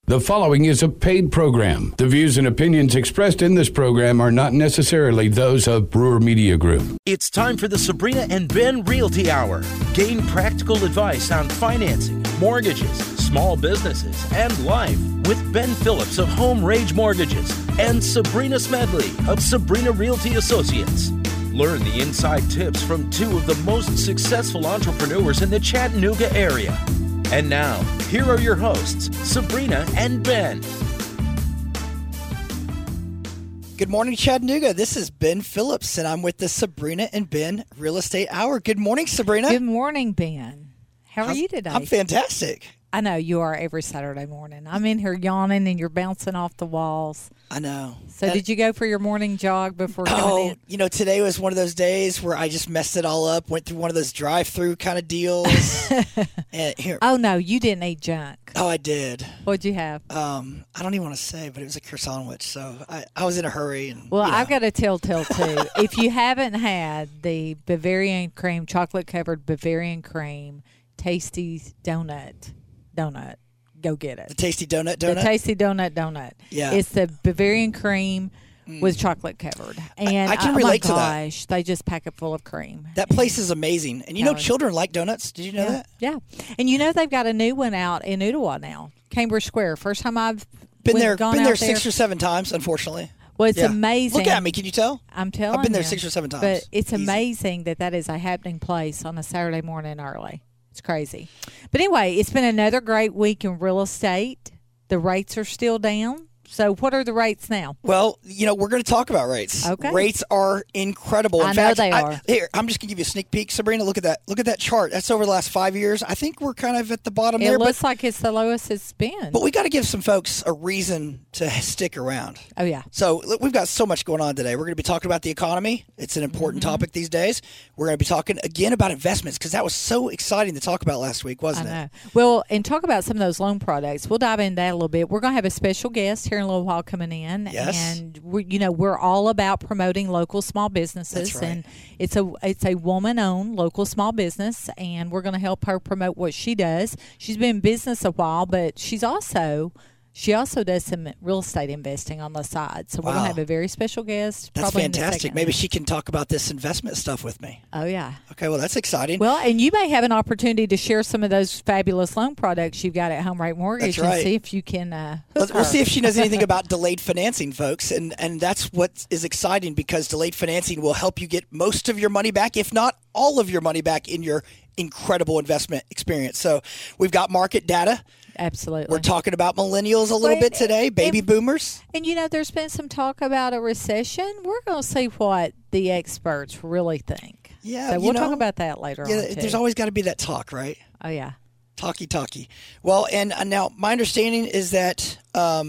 The following is a paid program. The views and opinions expressed in this program are not necessarily those of Brewer Media Group. It's time for the Sabrina and Ben Realty Hour. Gain practical advice on financing, mortgages, small businesses, and life with Ben Phillips of Home Rage Mortgages and Sabrina Smedley of Sabrina Realty Associates. Learn the inside tips from two of the most successful entrepreneurs in the Chattanooga area. And now, here are your hosts, Sabrina and Ben. Good morning, Chattanooga. This is Ben Phillips, and I'm with the Sabrina and Ben Real Estate Hour. Good morning, Sabrina. Good morning, Ben. How are you today? I'm fantastic. I know you are every Saturday morning. I'm in here yawning, and you're bouncing off the walls. I know. So did you go for your morning jog before coming in? You know, today was one of those days where I just messed it all up, went through one of those drive-through kind of deals. And here. Oh, no, you didn't eat junk. Oh, I did. What'd you have? I don't even want to say, but it was a croissant sandwich, so I was in a hurry. And, well, I've got a telltale, too. If you haven't had the Bavarian cream, chocolate-covered Bavarian cream, tasty donut, go get it. The Tasty Donut? The Tasty Donut. Yeah. It's the Bavarian cream with chocolate covered. And I can relate to that. Oh my gosh, they just pack it full of cream. That place is amazing. And you know, children like donuts. Did you know that? Yeah. And you know they've got a new one out in Ottawa now, Cambridge Square. First time I've been there 6 6 or 7 times, unfortunately. Well, it's amazing. Look at me. Can you tell? I'm telling you. I've been there 6 or 7 times. But it's amazing that is a happening place on a Saturday morning early. It's crazy. But anyway, it's been another great week in real estate. The rates are still down. So what are the rates now? Well, you know, we're going to talk about rates. Okay. Rates are incredible. In I fact, know they are. Here, I'm just going to give you a sneak peek. Sabrina, look at that. Look at that chart. That's over the last 5 years. I think we're kind of at the bottom there. It looks like it's the lowest it's been. But we got to give some folks a reason to stick around. Oh, yeah. So look, we've got so much going on today. We're going to be talking about the economy. It's an important topic these days. We're going to be talking again about investments because that was so exciting to talk about last week, wasn't it? Well, and talk about some of those loan products. We'll dive into that a little bit. We're going to have a special guest here in a little while coming in. Yes. And we're all about promoting local small businesses. That's right. And it's a woman-owned local small business, and we're going to help her promote what she does. She's been in business a while, but she also does some real estate investing on the side. So we're going to have a very special guest. That's probably fantastic. Maybe she can talk about this investment stuff with me. Oh, yeah. Okay, well, that's exciting. Well, and you may have an opportunity to share some of those fabulous loan products you've got at Home Rate Mortgage. That's right. And see if you can We'll see if she knows anything about delayed financing, folks. And that's what is exciting because delayed financing will help you get most of your money back, if not all of your money back in your incredible investment experience. So we've got market data. Absolutely. We're talking about millennials a little bit today, baby boomers. And, there's been some talk about a recession. We're going to see what the experts really think. Yeah. So we'll talk about that later on, too. There's always got to be that talk, right? Oh, yeah. Talky. Well, and now my understanding is that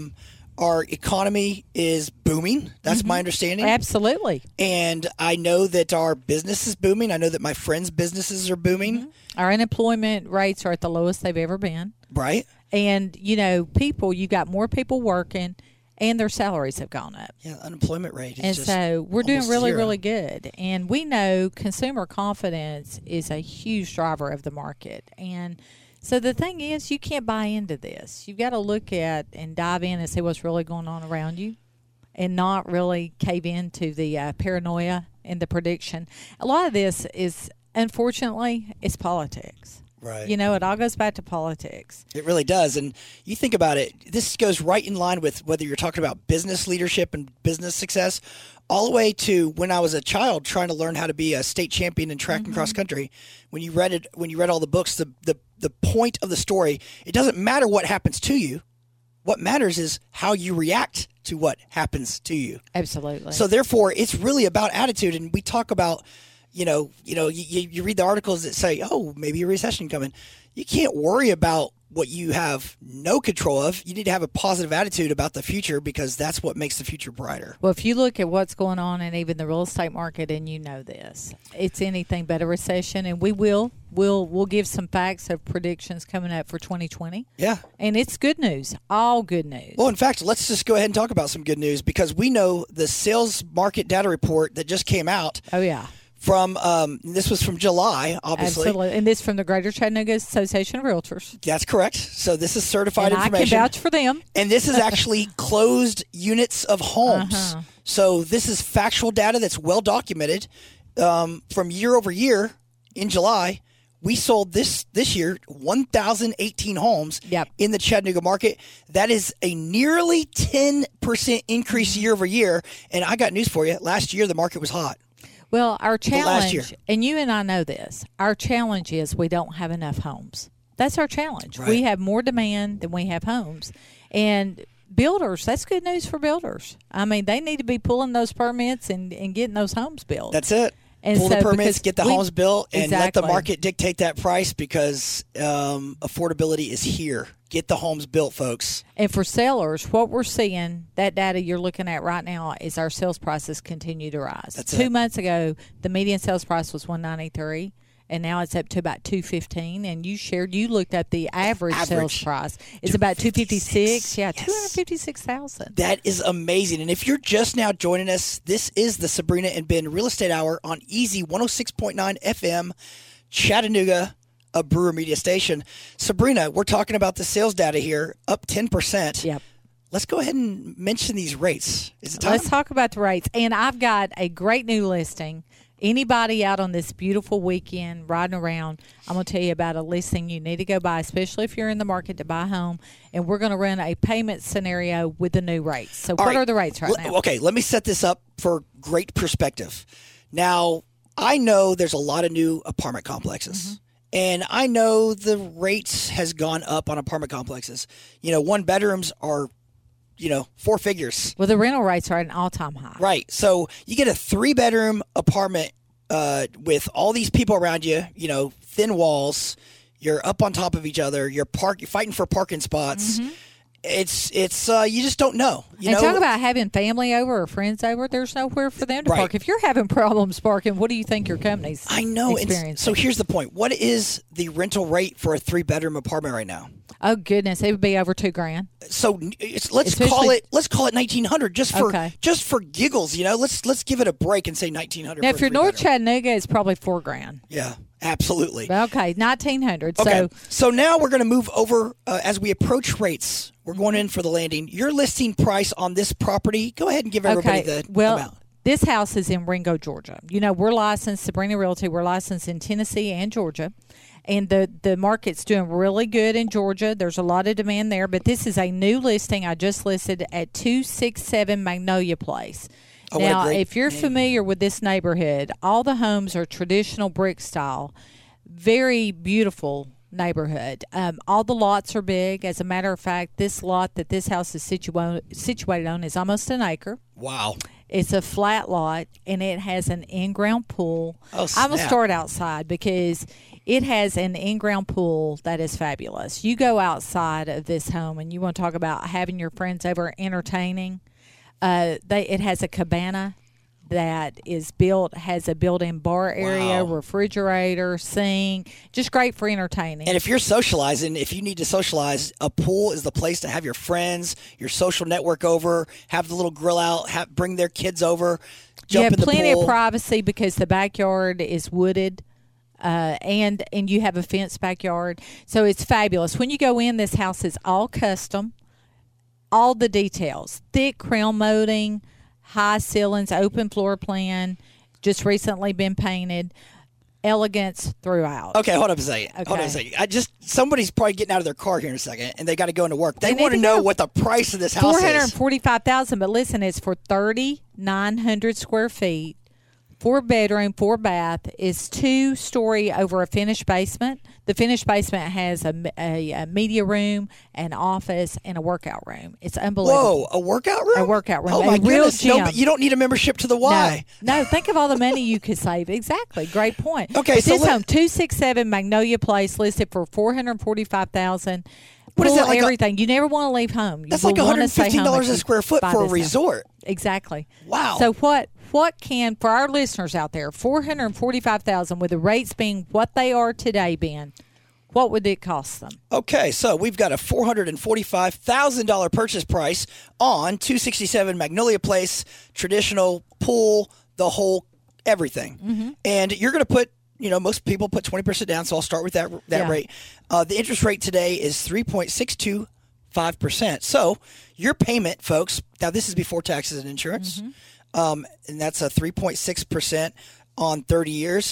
our economy is booming. That's my understanding. Absolutely. And I know that our business is booming. I know that my friends' businesses are booming. Mm-hmm. Our unemployment rates are at the lowest they've ever been. Right. And, you've got more people working, and their salaries have gone up. Yeah, unemployment rate is and just so we're doing really, zero. really good. And we know consumer confidence is a huge driver of the market. And so the thing is, you can't buy into this. You've got to look at and dive in and see what's really going on around you and not really cave into the paranoia and the prediction. A lot of this is, unfortunately, it's politics. Right. It all goes back to politics. It really does. And you think about it, this goes right in line with whether you're talking about business leadership and business success, all the way to when I was a child trying to learn how to be a state champion in track and cross country. When you read all the books, the point of the story, it doesn't matter what happens to you. What matters is how you react to what happens to you. Absolutely. So therefore, it's really about attitude. And we talk about you read the articles that say, oh, maybe a recession coming. You can't worry about what you have no control of. You need to have a positive attitude about the future because that's what makes the future brighter. Well, if you look at what's going on in even the real estate market, and this, it's anything but a recession, and we'll give some facts of predictions coming up for 2020. Yeah. And it's good news, all good news. Well, in fact, let's just go ahead and talk about some good news because we know the sales market data report that just came out. Oh, yeah. From this was from July, obviously. Absolutely. And this from the Greater Chattanooga Association of Realtors. That's correct. So this is certified and information. I can vouch for them. And this is actually closed units of homes. Uh-huh. So this is factual data that's well documented. From year over year in July, we sold this year 1,018 homes in the Chattanooga market. That is a nearly 10% increase year over year. And I got news for you. Last year, the market was hot. Well, our challenge, and you and I know this, our challenge is we don't have enough homes. That's our challenge. Right. We have more demand than we have homes. And builders, that's good news for builders. I mean, they need to be pulling those permits and getting those homes built. That's it. And pull the permits, get the homes built, and let the market dictate that price because affordability is here. Get the homes built, folks. And for sellers, what we're seeing, that data you're looking at right now, is our sales prices continue to rise. That's 2 months ago, the median sales price was $193, and now it's up to about $215. And you looked up the average sales price. It's about $256. Yeah, yes. $256,000. That is amazing. And if you're just now joining us, this is the Sabrina and Ben Real Estate Hour on Easy 106.9 FM, Chattanooga, a Brewer Media station. Sabrina, we're talking about the sales data here, up 10%. Yep. Let's go ahead and mention these rates. Is it time? Let's talk about the rates. And I've got a great new listing. Anybody out on this beautiful weekend riding around, I'm going to tell you about a listing you need to go buy, especially if you're in the market to buy a home. And we're going to run a payment scenario with the new rates. So what are the rates right now? Okay, let me set this up for great perspective. Now, I know there's a lot of new apartment complexes. Mm-hmm. And I know the rates has gone up on apartment complexes. You know, one bedrooms are, four figures. Well, the rental rates are at an all-time high. Right. So you get a 3-bedroom apartment with all these people around you, thin walls. You're up on top of each other. You're fighting for parking spots. Mm-hmm. It's you just don't know. Talk about having family over or friends over. There's nowhere for them to park. If you're having problems parking, what do you think your company's experiencing? So here's the point. What is the rental rate for a 3-bedroom apartment right now? Oh goodness, it would be over $2,000. So let's call it $1,900 just for giggles. Let's give it a break and say $1,900. Now, if you're North Chattanooga, it's probably $4,000. Yeah. Absolutely. Okay, $1,900. Okay. So now we're going to move over as we approach rates. We're going in for the landing. Your listing price on this property, go ahead and give everybody the amount. This house is in Ringo, Georgia. We're licensed, Sabrina Realty. We're licensed in Tennessee and Georgia. And the market's doing really good in Georgia. There's a lot of demand there. But this is a new listing I just listed at 267 Magnolia Place. Oh, now, if you're familiar with this neighborhood, all the homes are traditional brick style. Very beautiful neighborhood. All the lots are big. As a matter of fact, this lot that this house is situated on is almost an acre. Wow. It's a flat lot, and it has an in-ground pool. Oh, snap. I'm going to start outside because it has an in-ground pool that is fabulous. You go outside of this home, and you want to talk about having your friends over entertaining. It has a cabana that is built, has a built-in bar area, refrigerator, sink, just great for entertaining. And if you're socializing, if you need to socialize, a pool is the place to have your friends, your social network over, have the little grill out, bring their kids over, jump in the pool. You have plenty of privacy because the backyard is wooded. And you have a fenced backyard. So it's fabulous. When you go in, this house is all custom. All the details, thick crown molding, high ceilings, open floor plan, just recently been painted, elegance throughout. Okay, hold up a second. Somebody's probably getting out of their car here in a second, and they got to go into work. They want to know what the price of this house is. $445,000, but listen, it's for 3,900 square feet. 4-bedroom, 4-bath, is 2-story over a finished basement. The finished basement has a media room, an office, and a workout room. It's unbelievable. Whoa, a workout room? A workout room. Oh, my goodness. No, but you don't need a membership to the Y. No, think of all the money you could save. Exactly. Great point. Okay, but this home, 267 Magnolia Place, listed for $445,000. What is that like? Everything. You never want to leave home. That's like $115 a square foot for a resort. Exactly. Wow. So what can, for our listeners out there, $445,000 with the rates being what they are today, Ben, what would it cost them? Okay, so we've got a $445,000 purchase price on 267 Magnolia Place, traditional pool, the whole everything. And you're going to put, most people put 20% down, so I'll start with that rate. The interest rate today is 3.625%. So your payment, folks, now this is before taxes and insurance, and that's a 3.6% on 30 years,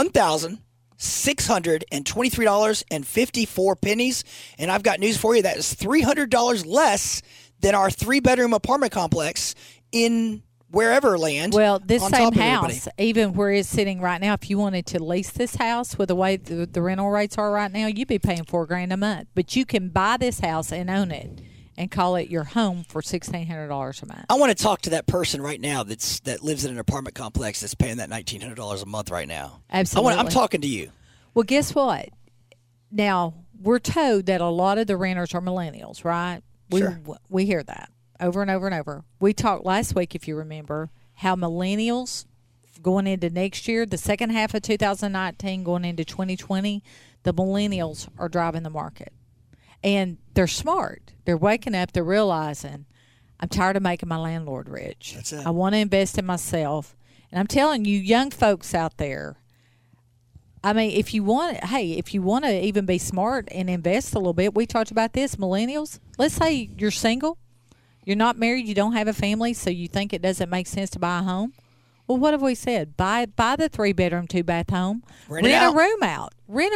$1,623.54. And I've got news for you. That is $300 less than our 3-bedroom apartment complex in wherever land. Well, this same house, even where it's sitting right now, if you wanted to lease this house with the way the rental rates are right now, you'd be paying $4,000 a month. But you can buy this house and own it and call it your home for $1,600 a month. I want to talk to that person right now that lives in an apartment complex that's paying that $1,900 a month right now. Absolutely. I'm talking to you. Well, guess what? Now, we're told that a lot of the renters are millennials, right? Sure. We hear that over and over and over. We talked last week, if you remember, how millennials going into next year, the second half of 2019, going into 2020, the millennials are driving the market. And they're smart. They're waking up. They're realizing, I'm tired of making my landlord rich. That's it. I want to invest in myself. And I'm telling you, young folks out there, I mean, if you want to even be smart and invest a little bit, we talked about this, millennials. Let's say you're single, you're not married, you don't have a family, so you think it doesn't make sense to buy a home. Well, what have we said? Buy the 3-bedroom, 2-bath home. Rent a room out.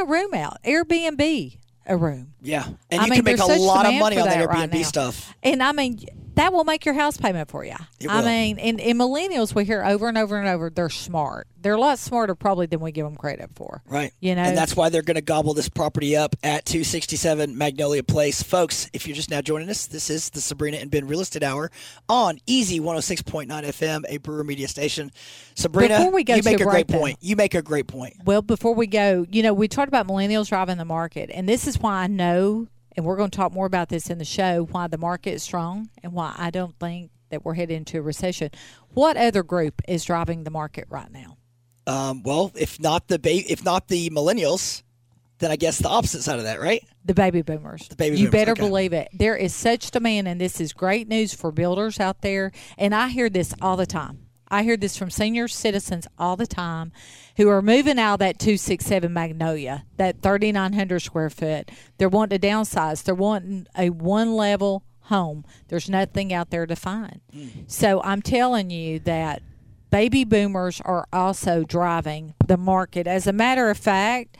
Airbnb a room. Yeah. And you can make a lot of money on that Airbnb stuff. And I mean, that will make your house payment for you. I mean, and millennials, we hear over and over and over, they're smart. They're a lot smarter probably than we give them credit for. Right. And that's why they're going to gobble this property up at 267 Magnolia Place. Folks, if you're just now joining us, this is the Sabrina and Ben Real Estate Hour on Easy 106.9 FM, a Brewer Media station. Sabrina, you make a great point. You make a great point. Well, before we go, we talked about millennials driving the market, and this is why I know, and we're going to talk more about this in the show, why the market is strong and why I don't think that we're headed into a recession. What other group is driving the market right now? Well, if not the millennials, then I guess the opposite side of that, right? The baby boomers. You better believe it. There is such demand, and this is great news for builders out there. And I hear this all the time. I hear this from senior citizens all the time who are moving out of that 267 Magnolia, that 3,900 square foot. They're wanting to downsize. They're wanting a one-level home. There's nothing out there to find. So I'm telling you that baby boomers are also driving the market. As a matter of fact,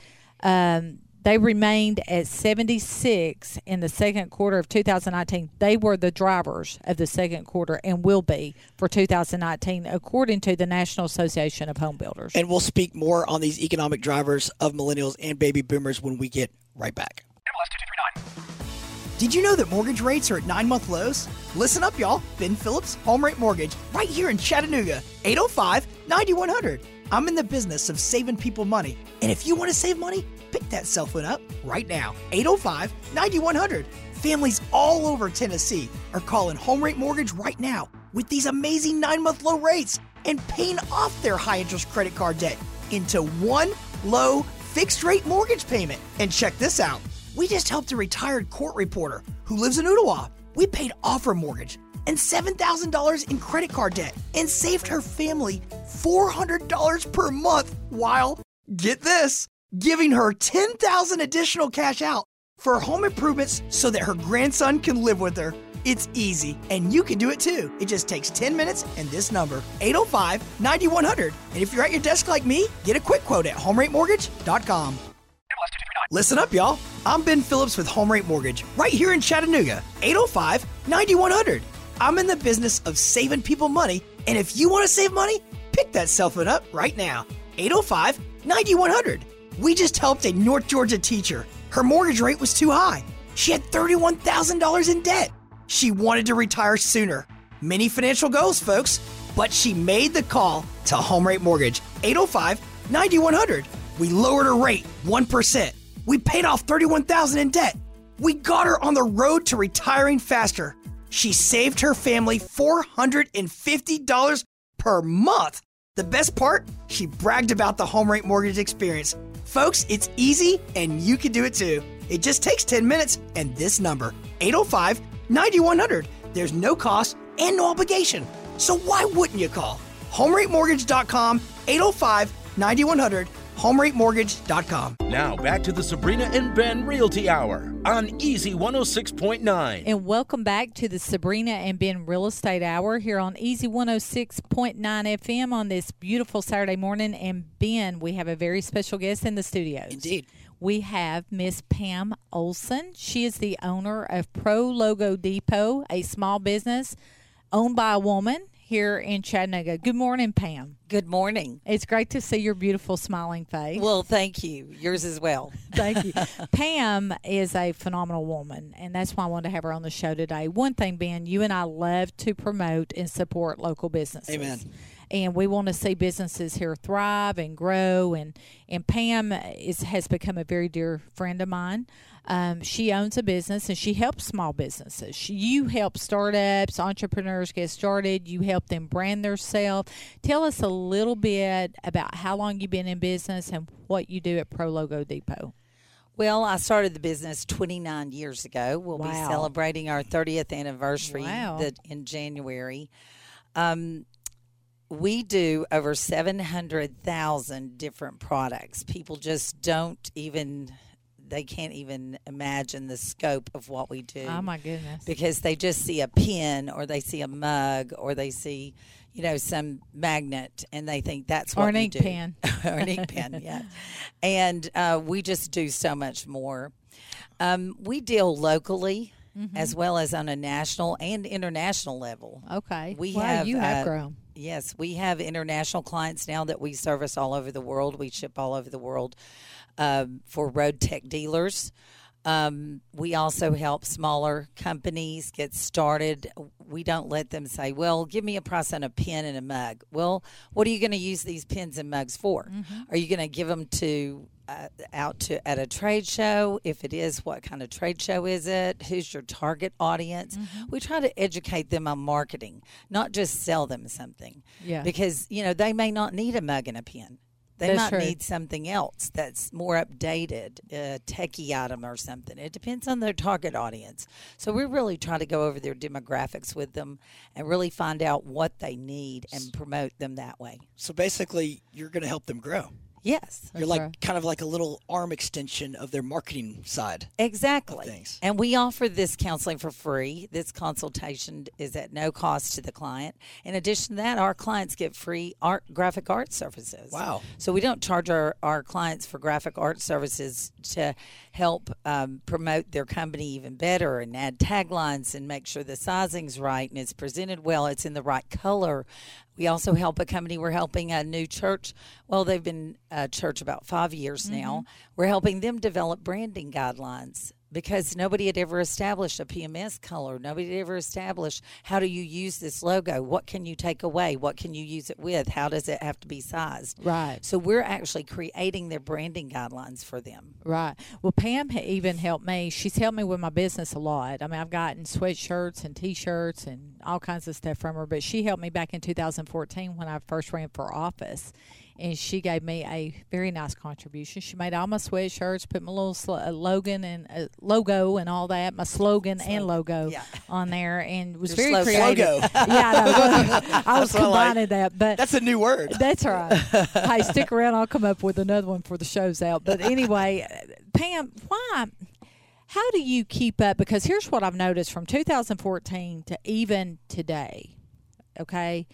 they remained at 76 in the second quarter of 2019. They were the drivers of the second quarter and will be for 2019, according to the National Association of Home Builders. And we'll speak more on these economic drivers of millennials and baby boomers when we get right back. MLS 2239. Did you know that mortgage rates are at 9-month lows? Listen up, y'all. Ben Phillips, Home Rate Mortgage, right here in Chattanooga, 805-9100. I'm in the business of saving people money. And if you want to save money, pick that cell phone up right now, 805-9100. Families all over Tennessee are calling Home Rate Mortgage right now with these amazing 9-month low rates and paying off their high-interest credit card debt into one low fixed-rate mortgage payment. And check this out. We just helped a retired court reporter who lives in Ottawa. We paid off her mortgage and $7,000 in credit card debt and saved her family $400 per month while, get this, giving her $10,000 additional cash out for home improvements so that her grandson can live with her. It's easy, and you can do it too. It just takes 10 minutes and this number, 805-9100. And if you're at your desk like me, get a quick quote at HomeRateMortgage.com. Listen up, y'all. I'm Ben Phillips with Home Rate Mortgage, right here in Chattanooga, 805-9100. I'm in the business of saving people money, and if you want to save money, pick that cell phone up right now, 805-9100. We just helped a North Georgia teacher. Her mortgage rate was too high. She had $31,000 in debt. She wanted to retire sooner. Many financial goals, folks, but she made the call to Home Rate Mortgage, 805-9100. We lowered her rate 1%. We paid off $31,000 in debt. We got her on the road to retiring faster. She saved her family $450 per month. The best part? She bragged about the Home Rate Mortgage experience. Folks, it's easy and you can do it too. It just takes 10 minutes and this number, 805-9100. There's no cost and no obligation. So why wouldn't you call? HomeRateMortgage.com 805-9100, homeratemortgage.com. Now back to the Sabrina and Ben Realty Hour on Easy 106.9. And welcome back to the Sabrina and Ben Real Estate Hour here on Easy 106.9 FM on this beautiful Saturday morning. And Ben, we have a very special guest in the studios. Indeed. We have Miss Pam Olson. She is the owner of Pro Logo Depot, a small business owned by a woman here in Chattanooga. Good morning, Pam. Good morning. It's great to see your beautiful smiling face. Well, thank you. Yours as well. Thank you. Pam is a phenomenal woman, and that's why I wanted to have her on the show today. One thing, Ben, you and I love to promote and support local businesses. Amen. And we want to see businesses here thrive and grow. And Pam has become a very dear friend of mine. She owns a business and she helps small businesses. You help startups, entrepreneurs get started. You help them brand themselves. Tell us a little bit about how long you've been in business and what you do at Pro Logo Depot. Well, I started the business 29 years ago. We'll be Wow. celebrating our 30th anniversary Wow. in January. We do over 700,000 different products. People just they can't even imagine the scope of what we do. Oh, my goodness. Because they just see a pen or they see a mug or they see, some magnet and they think that's what Or an we ink do. pen. Or an ink pen, yeah. And we just do so much more. We deal locally as well as on a national and international level. Okay. We wow, have you have grown. Yes, we have international clients now that we service all over the world. We ship all over the world for road tech dealers. We also help smaller companies get started. We don't let them say, well, give me a price on a pen and a mug. Well, what are you going to use these pens and mugs for? Are you going to give them at a trade show? If it is, what kind of trade show is it? Who's your target audience? We try to educate them on marketing, not just sell them something. Yeah. Because, they may not need a mug and a pen. They That's might true. need something else that's more updated, a techie item or something. It depends on their target audience. So we really try to go over their demographics with them and really find out what they need and promote them that way. So basically, you're going to help them grow. Yes. You're like right. kind of like a little arm extension of their marketing side. Exactly. Thanks. And we offer this counseling for free. This consultation is at no cost to the client. In addition to that, our clients get free graphic art services. Wow. So we don't charge our clients for graphic art services to help promote their company even better and add taglines and make sure the sizing's right and it's presented well, it's in the right color. We also help a company. We're helping a new church. Well, they've been a church about 5 years now. We're helping them develop branding guidelines because nobody had ever established a PMS color. Nobody had ever established how do you use this logo? What can you take away? What can you use it with? How does it have to be sized? Right. So we're actually creating their branding guidelines for them. Right. Well, Pam even helped me. She's helped me with my business a lot. I mean, I've gotten sweatshirts and T-shirts and all kinds of stuff from her, but she helped me back in 2014 when I first ran for office. And she gave me a very nice contribution. She made all my sweatshirts, put my little logo and all that, my slogan and logo yeah. on there, and was Your very slogan. creative. Logo. Yeah, I know. I was That's what I like. combining that, but That's a new word. that's right. Hey, stick around. I'll come up with another one for the show's out. But anyway, Pam, how do you keep up? Because here's what I've noticed from 2014 to even today, okay,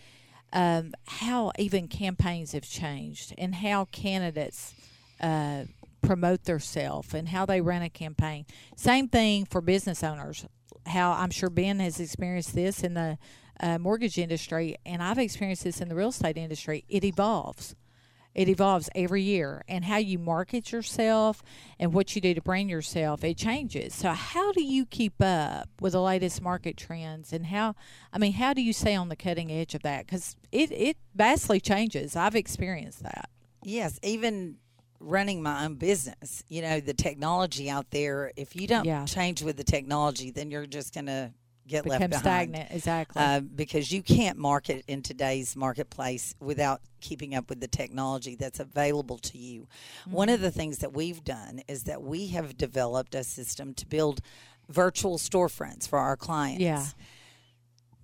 how even campaigns have changed and how candidates promote themselves and how they run a campaign. Same thing for business owners. How I'm sure Ben has experienced this in the mortgage industry, and I've experienced this in the real estate industry. It evolves. It evolves every year, and how you market yourself and what you do to brand yourself, it changes. So how do you keep up with the latest market trends, and how do you stay on the cutting edge of that? Because it vastly changes. I've experienced that. Yes, even running my own business, the technology out there, if you don't change with the technology, then you're just going to get left Become behind. stagnant, exactly. Because you can't market in today's marketplace without keeping up with the technology that's available to you. One of the things that we've done is that we have developed a system to build virtual storefronts for our clients. Yeah.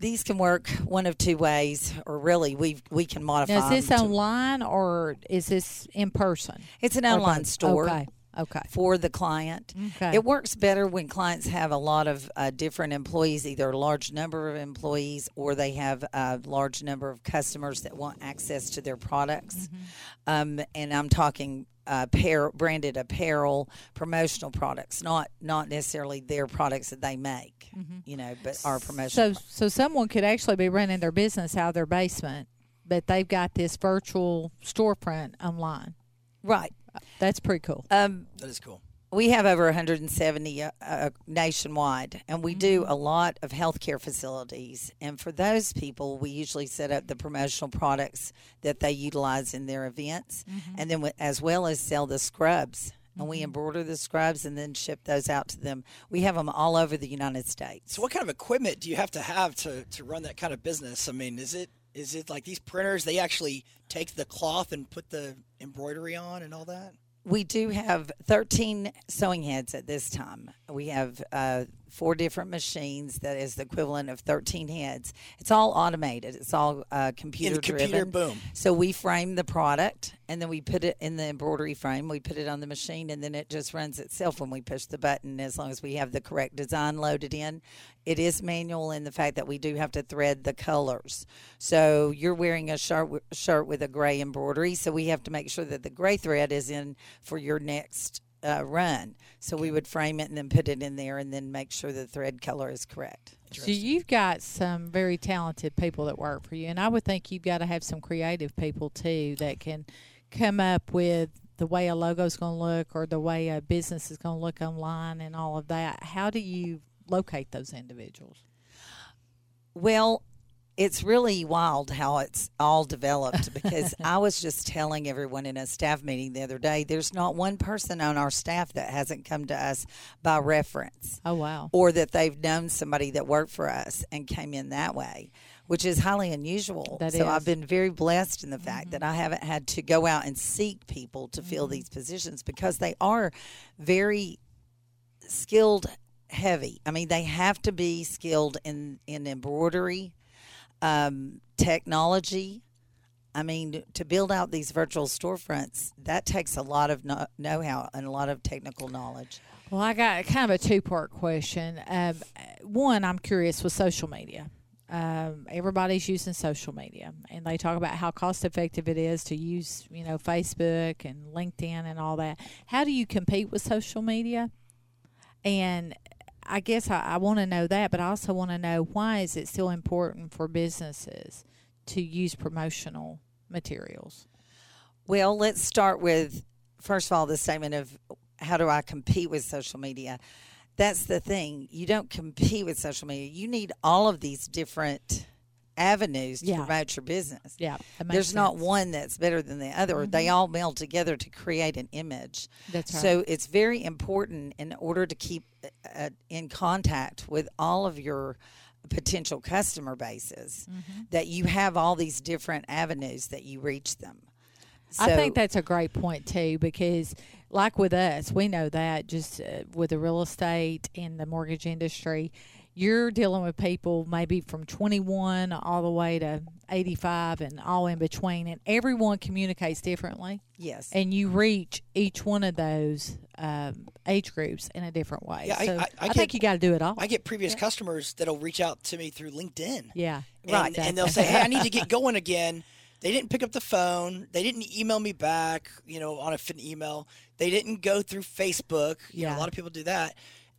these can work one of two ways, or really we can modify. Now, is this them online or is this in person? It's an online store. Okay. For the client. Okay. It works better when clients have a lot of different employees, either a large number of employees or they have a large number of customers that want access to their products. And I'm talking branded apparel, promotional products, not necessarily their products that they make, but our promotional. So someone could actually be running their business out of their basement, but they've got this virtual storefront online. Right. That's pretty cool. That is cool. We have over 170 nationwide, and we do a lot of healthcare facilities. And for those people, we usually set up the promotional products that they utilize in their events, and then as well as sell the scrubs. And we embroider the scrubs and then ship those out to them. We have them all over the United States. So what kind of equipment do you have to run that kind of business? I mean, is it like these printers, they actually take the cloth and put the embroidery on and all that? We do have 13 sewing heads at this time. We have 4 different machines that is the equivalent of 13 heads. It's all automated. It's all computer driven. Computer, boom. So we frame the product, and then we put it in the embroidery frame. We put it on the machine, and then it just runs itself when we push the button, as long as we have the correct design loaded in. It is manual in the fact that we do have to thread the colors. So you're wearing a shirt with a gray embroidery, so we have to make sure that the gray thread is in for your next run. So we would frame it and then put it in there and then make sure the thread color is correct. So you've got some very talented people that work for you, and I would think you've got to have some creative people too that can come up with the way a logo is going to look or the way a business is going to look online and all of that. How do you locate those individuals? Well, it's really wild how it's all developed, because I was just telling everyone in a staff meeting the other day, there's not one person on our staff that hasn't come to us by reference. Oh, wow. Or that they've known somebody that worked for us and came in that way, which is highly unusual. That so is. I've been very blessed in the fact that I haven't had to go out and seek people to fill these positions, because they are very skilled heavy. I mean, they have to be skilled in embroidery, technology. I mean, to build out these virtual storefronts, that takes a lot of know-how and a lot of technical knowledge. Well, I got kind of a two-part question. One, I'm curious with social media. Everybody's using social media, and they talk about how cost-effective it is to use, Facebook and LinkedIn and all that. How do you compete with social media? And I guess I want to know that, but I also want to know, why is it still important for businesses to use promotional materials? Well, let's start with, first of all, the statement of how do I compete with social media? That's the thing. You don't compete with social media. You need all of these different avenues to promote your business. Yeah, there's not one that's better than the other. They all meld together to create an image. That's right. So it's very important, in order to keep in contact with all of your potential customer bases, that you have all these different avenues that you reach them. So, I think that's a great point too, because like with us, we know that just with the real estate and the mortgage industry, you're dealing with people maybe from 21 all the way to 85 and all in between, and everyone communicates differently. Yes. And you reach each one of those age groups in a different way. Yeah, so I think you got to do it all. I get previous customers that'll reach out to me through LinkedIn. Yeah. Right. And they'll say, hey, I need to get going again. They didn't pick up the phone. They didn't email me back, on a fit email. They didn't go through Facebook. You know, a lot of people do that.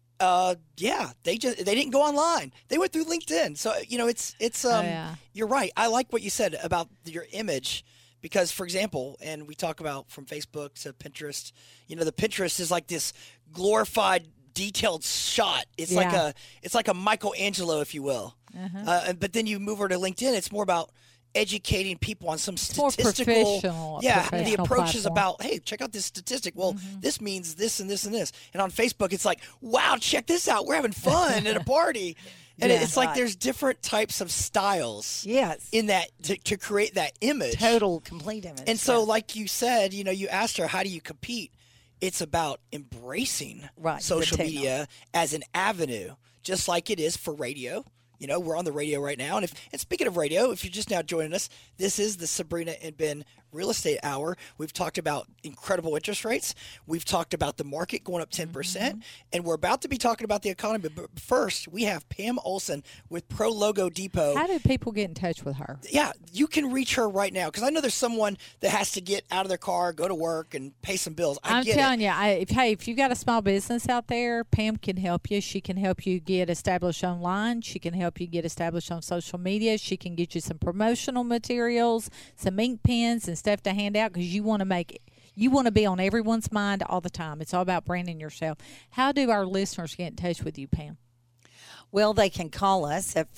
They didn't go online. They went through LinkedIn. So, you're right. I like what you said about your image, because, for example, and we talk about from Facebook to Pinterest, the Pinterest is like this glorified, detailed shot. It's like a Michelangelo, if you will. But then you move over to LinkedIn. It's more about educating people on some statistical. More professional. The approach is platform. about, hey, check out this statistic. Well, this means this and this and this. And on Facebook, it's like, wow, check this out. We're having fun at a party. And it's like there's different types of styles. Yes. In that to create that image. Total, complete image. And so, like you said, you asked her, how do you compete? It's about embracing social media as an avenue, just like it is for radio. You know, we're on the radio right now. And speaking of radio, if you're just now joining us, this is the Sabrina and Ben Real Estate Hour. We've talked about incredible interest rates. We've talked about the market going up 10%. And we're about to be talking about the economy. But first, we have Pam Olson with Pro Logo Depot. How do people get in touch with her? Yeah, you can reach her right now because I know there's someone that has to get out of their car, go to work, and pay some bills. I'm telling you, if you got a small business out there, Pam can help you. She can help you get established online. She can help you get established on social media. She can get you some promotional materials, some ink pens and stuff to hand out because you want to be on everyone's mind all the time. It's all about branding yourself. How do our listeners get in touch with you, Pam? Well, they can call us at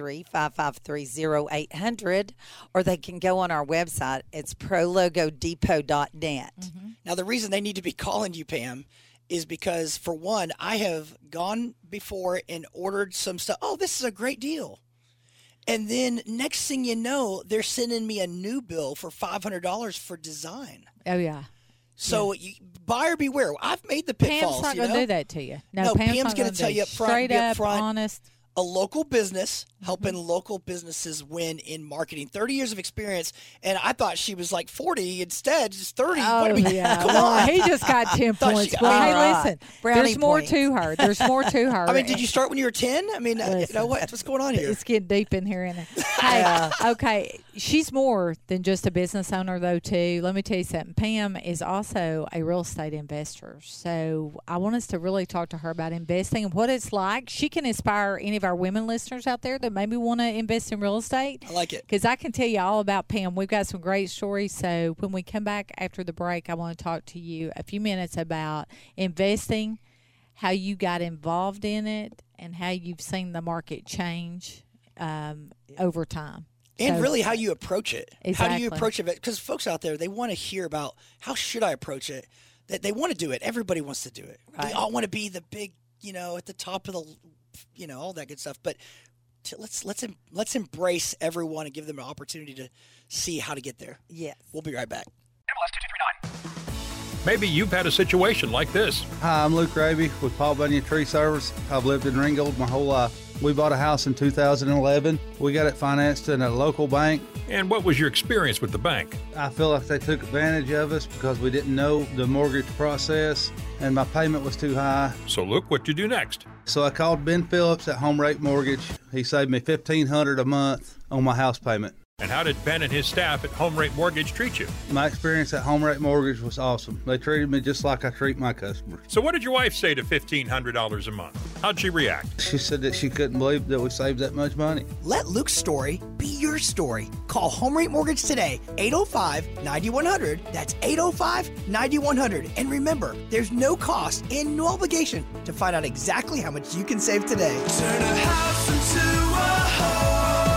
423-553-0800, or they can go on our website. It's prologodepot.net. Now, the reason they need to be calling you, Pam, is because, for one, I have gone before and ordered some stuff. Oh, this is a great deal. And then next thing you know, they're sending me a new bill for $500 for design. Oh, yeah. So buyer beware. I've made the pitfalls. Pam's not going to do that to you. No, Pam's going to tell you up front. Straight up, honest. A local business, helping local businesses win in marketing. 30 years of experience, and I thought she was like 40. Instead, just 30. Oh, yeah. Come on. He just got 10 points. Well, hey, listen, there's more to her. There's more to her. I mean, did you start when you were 10? I mean, you know what's going on here? It's getting deep in here, isn't it? Hey, okay, she's more than just a business owner, though, too. Let me tell you something. Pam is also a real estate investor. So I want us to really talk to her about investing and what it's like. She can inspire any of our women listeners out there that maybe want to invest in real estate. I like it. Because I can tell you all about Pam. We've got some great stories. So when we come back after the break, I want to talk to you a few minutes about investing, how you got involved in it, and how you've seen the market change over time. And really how you approach it. Exactly. How do you approach it? Because folks out there, they want to hear about how should I approach it. That they want to do it. Everybody wants to do it. Right. They all want to be the big, at the top of the, all that good stuff. But let's embrace everyone and give them an opportunity to see how to get there. Yes. We'll be right back. MLS 2239. Maybe you've had a situation like this. Hi, I'm Luke Raby with Paul Bunyan Tree Service. I've lived in Ringgold my whole life. We bought a house in 2011. We got it financed in a local bank. And what was your experience with the bank? I feel like they took advantage of us because we didn't know the mortgage process and my payment was too high. So Luke, what'd you do next? So I called Ben Phillips at Home Rate Mortgage. He saved me $1,500 a month on my house payment. And how did Ben and his staff at Home Rate Mortgage treat you? My experience at Home Rate Mortgage was awesome. They treated me just like I treat my customers. So what did your wife say to $1,500 a month? How'd she react? She said that she couldn't believe that we saved that much money. Let Luke's story be your story. Call Home Rate Mortgage today, 805-9100. That's 805-9100. And remember, there's no cost and no obligation to find out exactly how much you can save today. Turn a house into a home.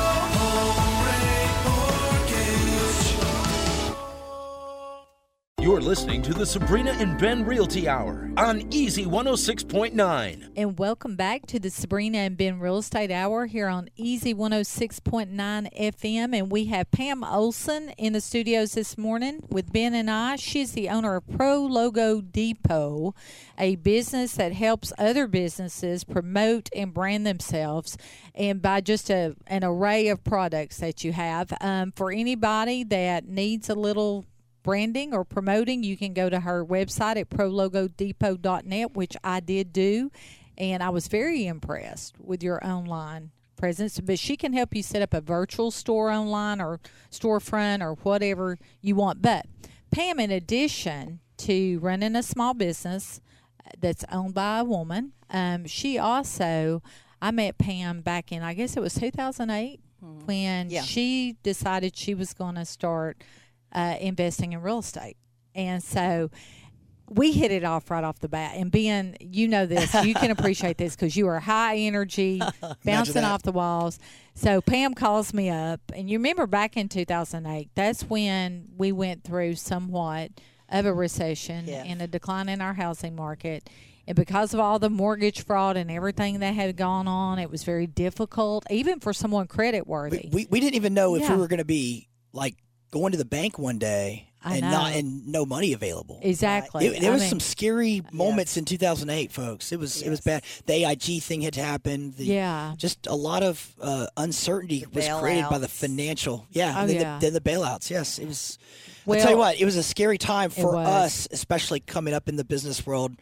You're listening to the Sabrina and Ben Realty Hour on Easy 106.9. And welcome back to the Sabrina and Ben Real Estate Hour here on Easy 106.9 FM. And we have Pam Olson in the studios this morning with Ben and I. She's the owner of Pro Logo Depot, a business that helps other businesses promote and brand themselves, and by just an array of products that you have. For anybody that needs a little branding or promoting, you can go to her website at prologodepot.net, which I did do, and I was very impressed with your online presence. But she can help you set up a virtual store online or storefront or whatever you want. But Pam, in addition to running a small business that's owned by a woman, she also, I met Pam back in, I guess it was 2008, when she decided she was going to start investing in real estate. And so we hit it off right off the bat. And Ben, you know this. You can appreciate this because you are high energy, bouncing off the walls. So Pam calls me up. And you remember back in 2008, that's when we went through somewhat of a recession and a decline in our housing market. And because of all the mortgage fraud and everything that had gone on, it was very difficult, even for someone credit worthy. We didn't even know if we were going to be like going to the bank one day I and know. and no money available. Exactly. There I was mean, some scary moments in 2008, folks. It was bad. The AIG thing had happened. Yeah. Just a lot of uncertainty was created by the bailouts. financial. Yeah. Oh, and then, yeah. then the bailouts. Yes, it was. Well, I'll tell you what, it was a scary time for was. us, especially coming up in the business world.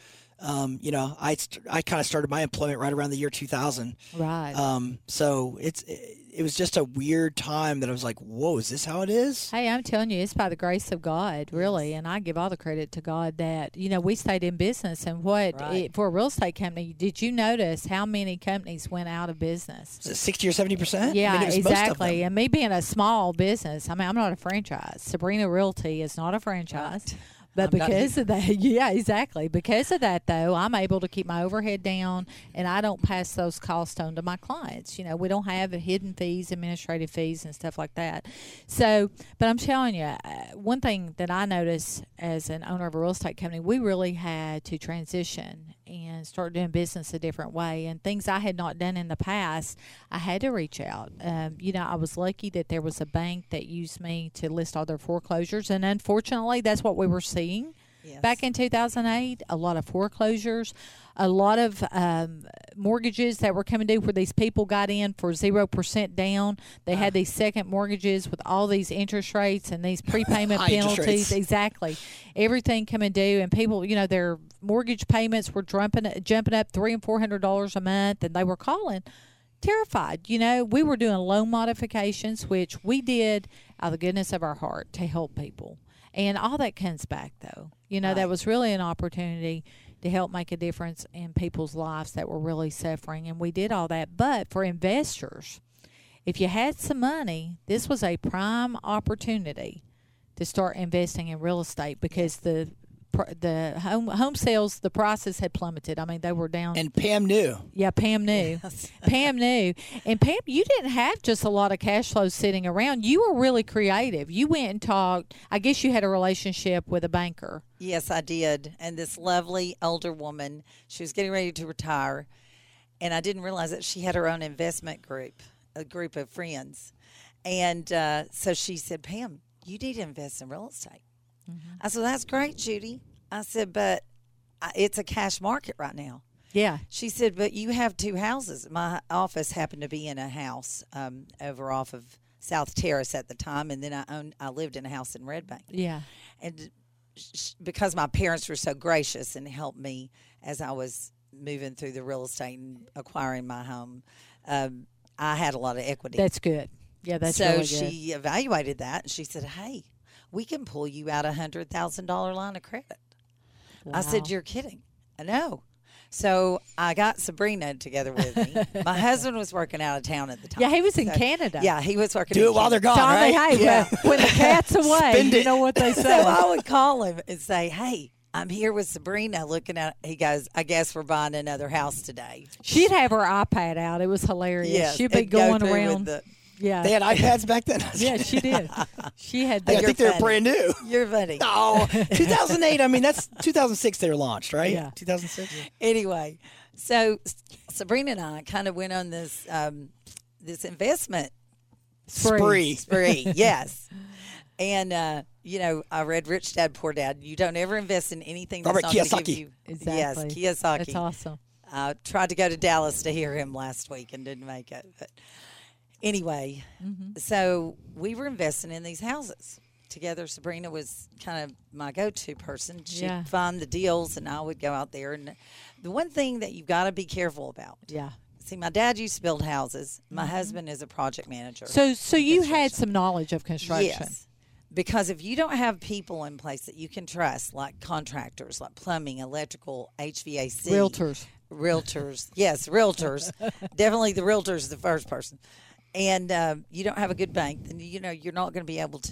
I kind of started my employment right around the year 2000. Right. So it was just a weird time that I was like, whoa, is this how it is? Hey, I'm telling you, it's by the grace of God, really, and I give all the credit to God that we stayed in business. And for a real estate company, did you notice how many companies went out of business? Was it 60 or 70%? Yeah, I mean, it was most of exactly. them. And me being a small business, I mean, I'm not a franchise. Sabrina Realty is not a franchise. But because of that, yeah, exactly. Because of that, though, I'm able to keep my overhead down, and I don't pass those costs on to my clients. We don't have hidden fees, administrative fees, and stuff like that. So, but I'm telling you, one thing that I noticed as an owner of a real estate company, we really had to transition and start doing business a different way. And things I had not done in the past, I had to reach out. I was lucky that there was a bank that used me to list all their foreclosures, and unfortunately, that's what we were seeing. Yes. Back in 2008, a lot of foreclosures, a lot of mortgages that were coming due where these people got in for 0% down. They had these second mortgages with all these interest rates and these prepayment High interest penalties. rates. Exactly. Everything coming due, and people, their mortgage payments were jumping up $300 and $400 a month, and they were calling terrified. We were doing loan modifications, which we did out of the goodness of our heart to help people. And all that comes back, though. That was really an opportunity to help make a difference in people's lives that were really suffering. And we did all that. But for investors, if you had some money, this was a prime opportunity to start investing in real estate because the home sales, the prices had plummeted. I mean, they were down. And Pam knew. Yeah, Pam knew. Pam knew. And Pam, you didn't have just a lot of cash flow sitting around. You were really creative. You went and talked. I guess you had a relationship with a banker. Yes, I did. And this lovely older woman, she was getting ready to retire, and I didn't realize that she had her own investment group, a group of friends. And so she said, Pam, you need to invest in real estate. I said, that's great, Judy. I said, but it's a cash market right now. Yeah. She said, but you have two houses. My office happened to be in a house over off of South Terrace at the time, and then I lived in a house in Red Bank. Yeah. And because my parents were so gracious and helped me as I was moving through the real estate and acquiring my home, I had a lot of equity. That's good. Yeah, that's so really good. she evaluated that, and she said, hey, we can pull you out $100,000 line of credit. Wow. I said, you're kidding. I know. So I got Sabrina together with me. My husband was working out of town at the time. Yeah, he was in Canada. Yeah, he was working Do it while they're gone, Tommy, right? hey, Yeah. when the cat's away, Spend you it. know what they say. So I would call him and say, hey, I'm here with Sabrina looking at, he goes, I guess we're buying another house today. She'd have her iPad out. It was hilarious. Yes, She'd be and go going through with around. Yeah. They had iPads back then? Yeah, she did. She had I that. think they're funny. brand new. You're funny. Oh, 2008. I mean, that's 2006 they were launched, right? Yeah. 2006. Anyway, so Sabrina and I kind of went on this this investment Spree. yes. And I read Rich Dad Poor Dad. You don't ever invest in anything that's Robert not going to Kiyosaki. give you. Exactly. Yes, Kiyosaki. That's awesome. I tried to go to Dallas to hear him last week and didn't make it. But anyway, so we were investing in these houses together. Sabrina was kind of my go-to person. She'd Yeah. find the deals, and I would go out there. And the one thing that you've got to be careful about. Yeah. See, my dad used to build houses. My husband is a project manager. So you had some knowledge of construction. Yes. Because if you don't have people in place that you can trust, like contractors, like plumbing, electrical, HVAC. Realtors. Yes, realtors. Definitely the realtor is the first person. And you don't have a good bank, then, you're not going to be able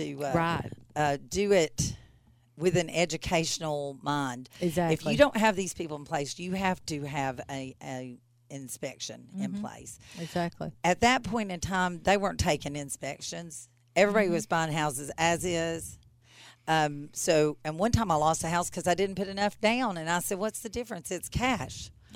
to do it with an educational mind. Exactly. If you don't have these people in place, you have to have a inspection in place. Exactly. At that point in time, they weren't taking inspections. Everybody was buying houses as is. And one time I lost a house because I didn't put enough down, and I said, "What's the difference? It's cash."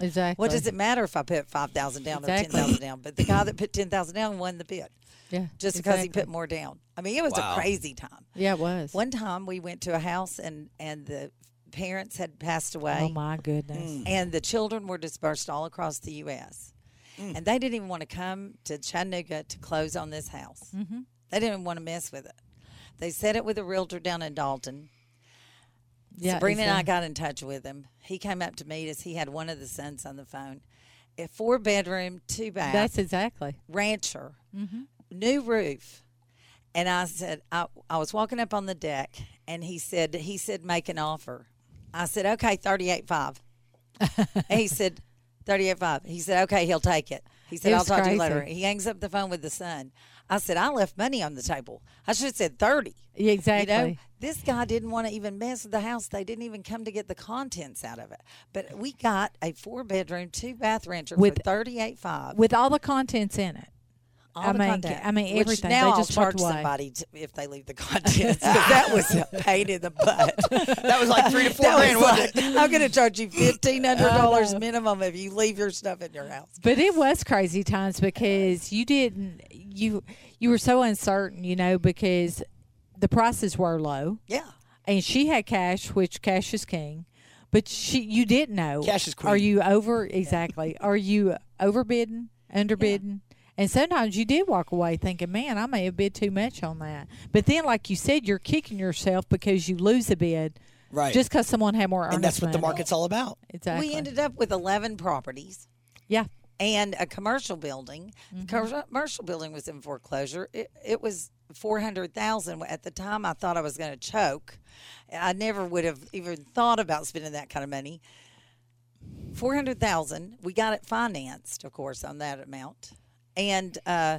Exactly. What does it matter if I put 5,000 down or Exactly. 10,000 down? But the guy that put 10,000 down won the bid. Yeah. Just because he exactly. put more down. I mean, it was a crazy time. Yeah, it was. One time we went to a house and the parents had passed away. Oh my goodness. And the children were dispersed all across the U.S. And they didn't even want to come to Chattanooga to close on this house. Mm-hmm. They didn't even want to mess with it. They set it with a realtor down in Dalton. Yeah, Sabrina and I exactly. got in touch with him. He came up to meet us. He had one of the sons on the phone. A 4-bedroom, 2-bath. That's exactly. Rancher. Mm-hmm. New roof. And I said, I was walking up on the deck, and he said, make an offer. I said, okay, 38.5. And he said, 38.5. He said, okay, he'll take it. He said, It I'll was talk to you crazy. later. He hangs up the phone with the son. I said, I left money on the table. I should have said 30. Yeah, exactly. You know, this guy didn't want to even mess with the house. They didn't even come to get the contents out of it. But we got a 4-bedroom, 2-bath rancher With- for 38.5. With all the contents in it. All I the mean, content. I mean, Which everything. Now They just I'll walked charge away. somebody if they leave the contents, because that was a pain in the butt. That was like $3 to $4 That grand, was wasn't like, it? I'm going to charge you $1,500 minimum if you leave your stuff in your house. But it was crazy times because you were so uncertain, you know, because the prices were low. Yeah. And she had cash, which cash is king. But you didn't know. Cash is queen. Are you exactly. Are you overbidding, underbidding? And sometimes you did walk away thinking, man, I may have bid too much on that. But then, like you said, you're kicking yourself because you lose a bid Right. just because someone had more earnest And that's what the money. market's all about. Exactly. We ended up with 11 properties Yeah. and a commercial building. Mm-hmm. The commercial building was in foreclosure. It was $400,000. At the time, I thought I was going to choke. I never would have even thought about spending that kind of money. $400,000. We got it financed, of course, on that amount, and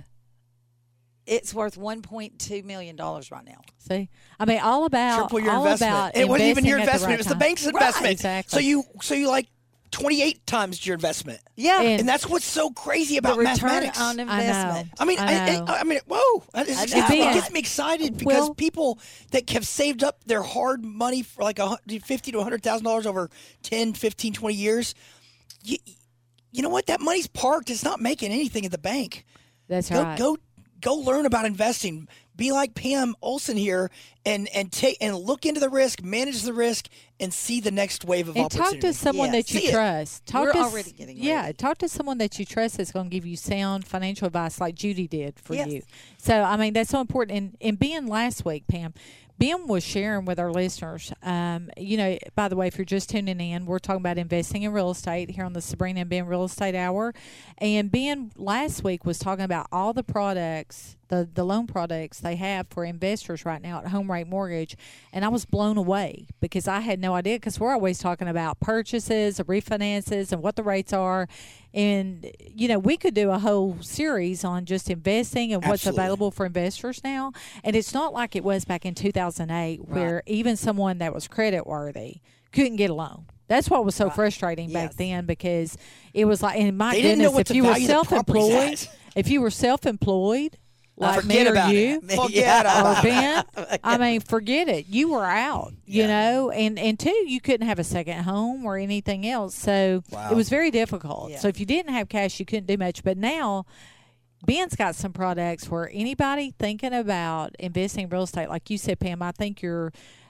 it's worth $1.2 million right now. See, I mean, all about Triple your all investment. about It wasn't even your investing at investment. It was the right bank's time. investment. Exactly. So you like 28 times your investment. Yeah, And- that's what's so crazy the about return mathematics. on investment. I mean, know. I mean, whoa! It gets me excited because Well- people that have saved up their hard money for like $50,000 to $100,000 over 10, 15, 20 years, you know what? That money's parked. It's not making anything at the bank. That's Go right. go learn about investing. Be like Pam Olson here and take and look into the risk, manage the risk, and see the next wave of And opportunity. talk to someone Yes. that you See it. trust. Talk We're to already getting ready. talk to someone that you trust that's going to give you sound financial advice, like Judy did for Yes. you. So, I mean, that's so important. And Ben last week, Pam, Ben was sharing with our listeners. You know, by the way, if you're just tuning in, we're talking about investing in real estate here on the Sabrina and Ben Real Estate Hour. And Ben last week was talking about all the products, the loan products they have for investors right now at Home Rate Mortgage. And I was blown away because I had no idea, because we're always talking about purchases, refinances, and what the rates are. And, you know, we could do a whole series on just investing and what's Absolutely. available for investors now. And it's not like it was back in 2008 where even someone that was credit worthy couldn't get a loan. That's what was so frustrating back Yes. then, because it was like, and my They didn't know goodness, what if the you were value of the property's self-employed, at. if you were self-employed, like Forget me or about you, it. Forget about or it. Ben, I mean, forget it. You were out, you know, and two, you couldn't have a second home or anything else. So it was very difficult. Yeah. So if you didn't have cash, you couldn't do much. But now, Ben's got some products where anybody thinking about investing in real estate, like you said, Pam, I think you're,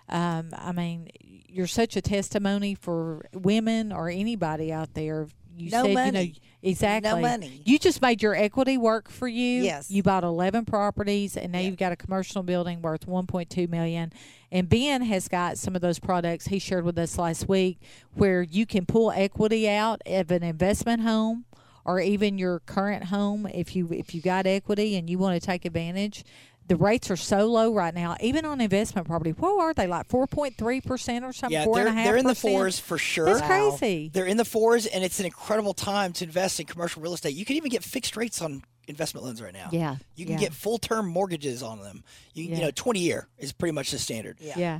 I mean, you're such a testimony for women or anybody out there. You No said, you know, money. exactly. No money. You just made your equity work for you. Yes. You bought 11 properties, and now Yeah. you've got a commercial building worth $1.2 million. And Ben has got some of those products he shared with us last week, where you can pull equity out of an investment home, or even your current home if you got equity and you want to take advantage. The rates are so low right now, even on investment property. What are they, like 4.3% or something? Yeah, 4.5%? they're in the fours for sure. That's crazy. They're in the fours, and it's an incredible time to invest in commercial real estate. You can even get fixed rates on investment loans right now. Yeah, You can yeah. get full-term mortgages on them. You Yeah. know, 20-year is pretty much the standard. Yeah.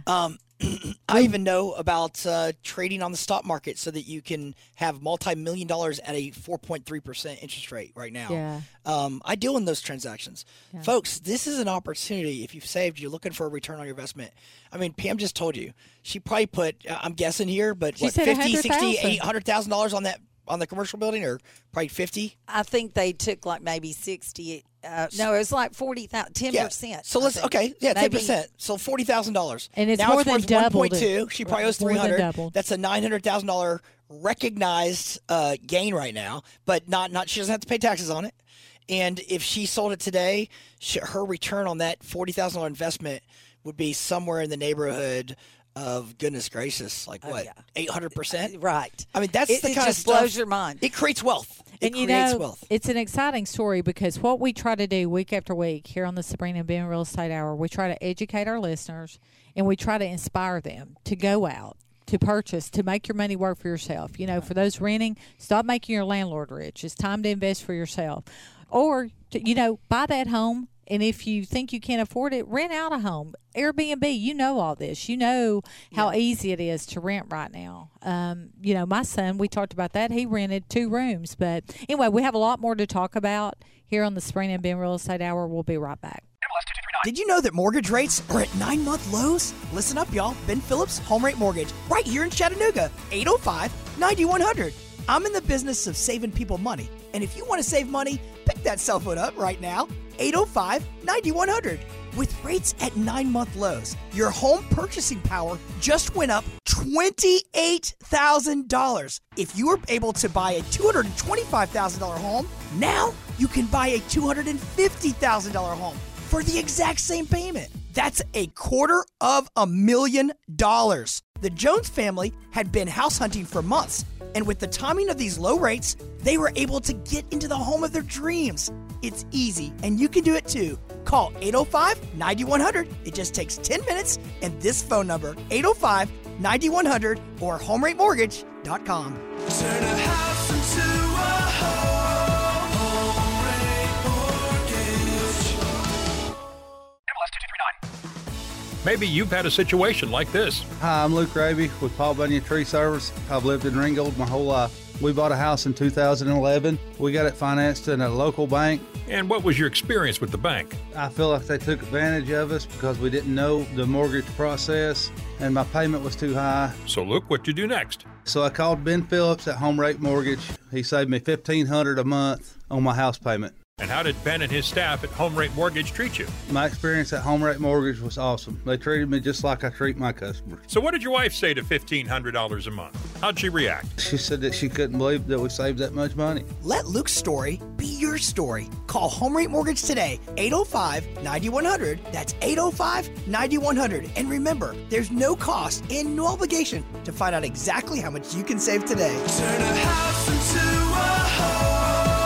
I even know about trading on the stock market so that you can have multi-million dollars at a 4.3% interest rate right now. Yeah. I deal in those transactions. Folks, this is an opportunity. If you've saved, you're looking for a return on your investment. I mean, Pam just told you. She probably put, I'm guessing here, but She what, said 50, 60, $100,000. $800,000 on that on the commercial building, or probably 50? I think they took like maybe 60. No, it was like 40,000, 10%. Yeah. So let's 10%. So $40,000, and it's now more it's than worth doubled. 1.2. She probably owes More than 300. doubled. That's a $900,000 recognized gain right now, but not. She doesn't have to pay taxes on it. And if she sold it today, her return on that $40,000 investment would be somewhere in the neighborhood of, goodness gracious, like what, 800%? Right. I mean, that's It the kind of just stuff. blows your mind. It creates wealth. It And creates wealth. it's an exciting story because what we try to do week after week here on the Sabrina and Ben Real Estate Hour, we try to educate our listeners and we try to inspire them to go out, to purchase, to make your money work for yourself. You know, for those renting, stop making your landlord rich. It's time to invest for yourself. Or, buy that home. And if you think you can't afford it, rent out a home. Airbnb, you know all this. You know how easy it is to rent right now. My son, we talked about that. He rented 2 rooms. But anyway, we have a lot more to talk about here on the Sabrina and Ben Real Estate Hour. We'll be right back. Did you know that mortgage rates are at 9-month lows? Listen up, y'all. Ben Phillips, Home Rate Mortgage, right here in Chattanooga, 805-9100. I'm in the business of saving people money. And if you want to save money, pick that cell phone up right now, 805-9100. With rates at 9-month lows, your home purchasing power just went up $28,000. If you were able to buy a $225,000 home, now you can buy a $250,000 home for the exact same payment. That's $250,000. The Jones family had been house hunting for months, and with the timing of these low rates, they were able to get into the home of their dreams. It's easy, and you can do it too. Call 805-9100. It just takes 10 minutes, and this phone number, 805-9100, or homeratemortgage.com. Turn a house into a home. Home Rate Mortgage. Maybe you've had a situation like this. Hi, I'm Luke Raby with Paul Bunyan Tree Service. I've lived in Ringgold my whole life. We bought a house in 2011. We got it financed in a local bank. And what was your experience with the bank? I feel like they took advantage of us because we didn't know the mortgage process and my payment was too high. So, Luke, what'd you do next? So I called Ben Phillips at Home Rate Mortgage. He saved me $1,500 a month on my house payment. And how did Ben and his staff at Home Rate Mortgage treat you? My experience at Home Rate Mortgage was awesome. They treated me just like I treat my customers. So what did your wife say to $1,500 a month? How'd she react? She said that she couldn't believe that we saved that much money. Let Luke's story be your story. Call Home Rate Mortgage today, 805-9100. That's 805-9100. And remember, there's no cost and no obligation to find out exactly how much you can save today. Turn a house into a home.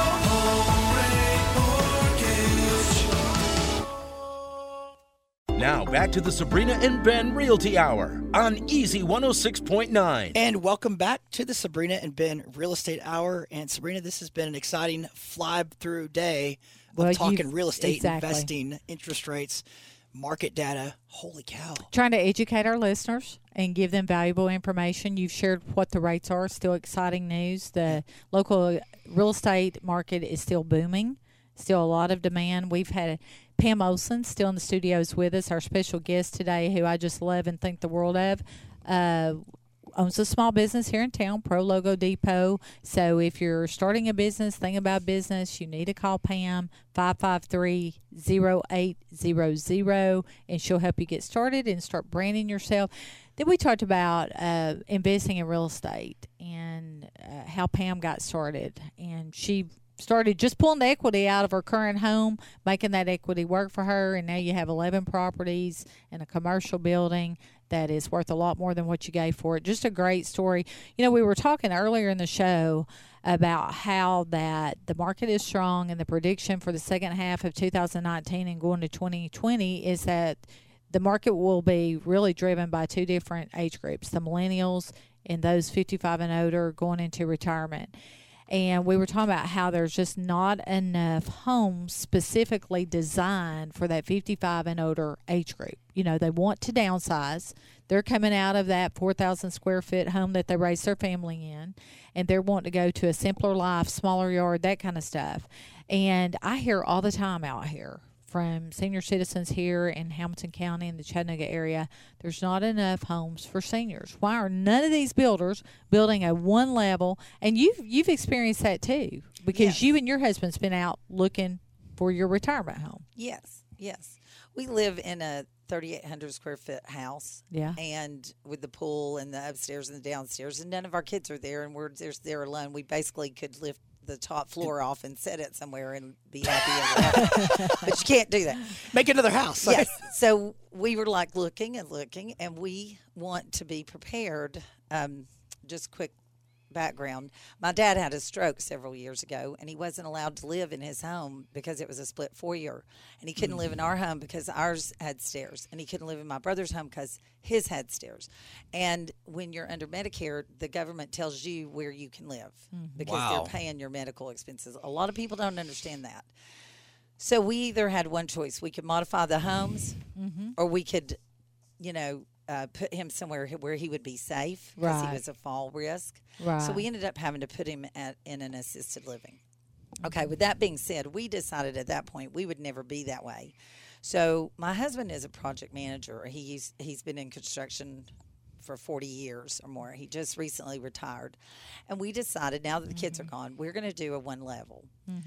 Now back to the Sabrina and Ben Realty Hour on Easy 106.9. And welcome back to the Sabrina and Ben Real Estate Hour. And Sabrina, this has been an exciting fly-through day of talking real estate, investing, interest rates, market data. Holy cow. Trying to educate our listeners and give them valuable information. You've shared what the rates are. Still exciting news. The local real estate market is still booming. Still a lot of demand. We've had Pam Olson still in the studios with us, our special guest today, who I just love and think the world of. Owns a small business here in town, Pro Logo Depot. So if you're starting a business, thinking about business, you need to call Pam, 553-0800, and she'll help you get started and start branding yourself. Then we talked about investing in real estate and how Pam got started. And she started just pulling the equity out of her current home, making that equity work for her, and now you have 11 properties and a commercial building that is worth a lot more than what you gave for it. Just a great story. You know, we were talking earlier in the show about how that the market is strong, and the prediction for the second half of 2019 and going to 2020 is that the market will be really driven by 2 different age groups, the millennials and those 55 and older going into retirement. And we were talking about how there's just not enough homes specifically designed for that 55 and older age group. You know, they want to downsize. They're coming out of that 4,000 square foot home that they raised their family in, and they're wanting to go to a simpler life, smaller yard, that kind of stuff. And I hear all the time out here from senior citizens here in Hamilton County and the Chattanooga area, there's not enough homes for seniors. Why are none of these builders building a one level? And you've experienced that too, because you and your husband's been out looking for your retirement home. Yes. We live in a 3,800 square foot house. Yeah. And with the pool and the upstairs and the downstairs, and none of our kids are there, and we're just there alone. We basically could lift the top floor off and set it somewhere and be happy ever after. But you can't do that. Make another house. Yes. So we were like looking, and we want to be prepared. Just quick background. My dad had a stroke several years ago, and he wasn't allowed to live in his home because it was a split foyer. And he couldn't live in our home because ours had stairs. And he couldn't live in my brother's home because his had stairs. And when you're under Medicare, the government tells you where you can live because they're paying your medical expenses. A lot of people don't understand that. So we either had one choice. We could modify the homes or we could, put him somewhere where he would be safe because he was a fall risk. Right. So we ended up having to put him in an assisted living. Okay, with that being said, we decided at that point we would never be that way. So my husband is a project manager. He's been in construction for 40 years or more. He just recently retired. And we decided now that the kids are gone, we're going to do a one level.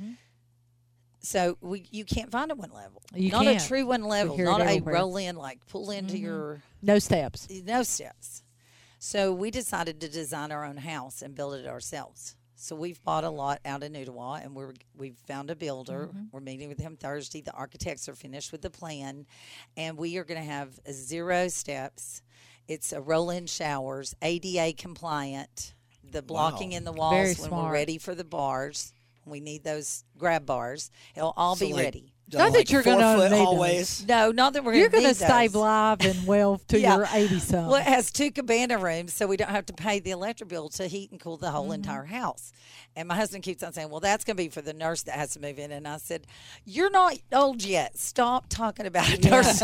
So you can't find a one level. Not can't. A true one level. hear Not it a everywhere. roll in, like pull into your... No steps. No steps. So we decided to design our own house and build it ourselves. So we've bought a lot out in Ottawa, and we've found a builder. We're meeting with him Thursday. The architects are finished with the plan, and we are going to have 0 steps. It's a roll-in showers, ADA compliant, the blocking in the walls Very when smart. we're ready for the bars. We need those grab bars. It'll all be ready. Not that you're gonna 4-foot need those. hallways. No, not that we're You're going going to to stay live and well to Yeah. your 80-something. Well, it has 2 cabana rooms, so we don't have to pay the electric bill to heat and cool the whole entire house. And my husband keeps on saying, well, that's going to be for the nurse that has to move in. And I said, you're not old yet. Stop talking about a nurse.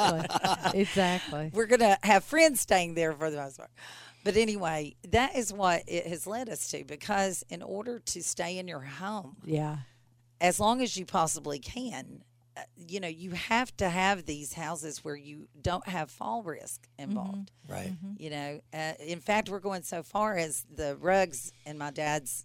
Exactly. We're going to have friends staying there for the most part. But anyway, that is what it has led us to, because in order to stay in your home, Yeah. as long as you possibly can, you have to have these houses where you don't have fall risk involved. Right. In fact, we're going so far as the rugs in my dad's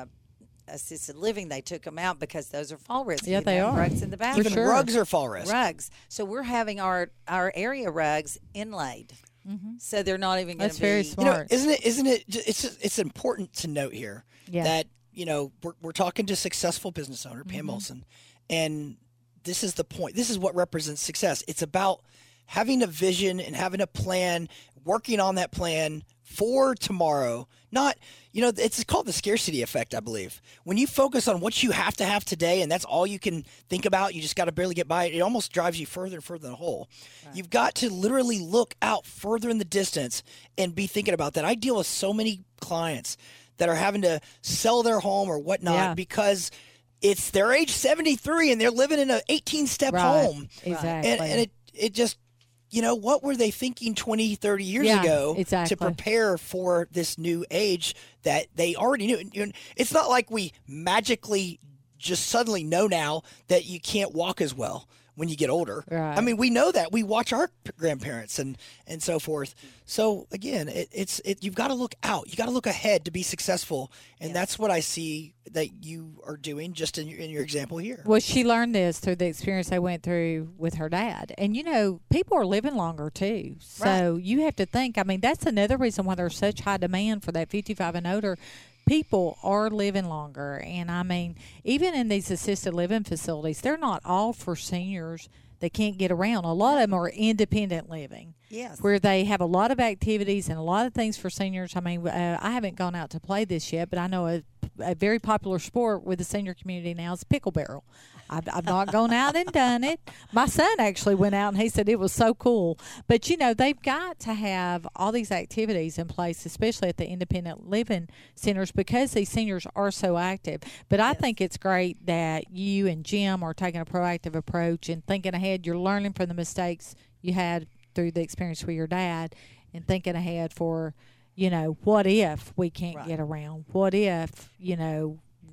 assisted living, they took them out because those are fall risk. Yeah, You they have are. rugs in the bathroom. Even sure. rugs are fall risk. Rugs. So we're having our area rugs inlaid, so they're not even going That's to be. very smart. Isn't it? It's important to note here Yeah. that we're talking to a successful business owner, Pam Olson, and this is the point. This is what represents success. It's about having a vision and having a plan, working on that plan for tomorrow. Not, it's called the scarcity effect, I believe. When you focus on what you have to have today and that's all you can think about, you just got to barely get by, it almost drives you further and further in the hole. Right. You've got to literally look out further in the distance and be thinking about that. I deal with so many clients that are having to sell their home or whatnot because it's their age 73 and they're living in an 18-step home. Exactly. And it just, what were they thinking 20, 30 years Yeah, ago exactly. to prepare for this new age that they already knew? It's not like we magically just suddenly know now that you can't walk as well when you get older. Right. I mean, we know that. We watch our grandparents and so forth. So again, you've got to look out. You got to look ahead to be successful, and that's what I see that you are doing just in your example here. Well, she learned this through the experience they went through with her dad. And, people are living longer, too. So you have to think, that's another reason why there's such high demand for that 55 and older. People are living longer. And, even in these assisted living facilities, they're not all for seniors that can't get around. A lot of them are independent living. Yes. Where they have a lot of activities and a lot of things for seniors. I haven't gone out to play this yet, but I know a very popular sport with the senior community now is pickle barrel. I've not gone out and done it. My son actually went out and he said it was so cool. But, they've got to have all these activities in place, especially at the independent living centers, because these seniors are so active. But I think it's great that you and Jim are taking a proactive approach and thinking ahead. You're learning from the mistakes you had through the experience with your dad and thinking ahead for, what if we can't get around? What if,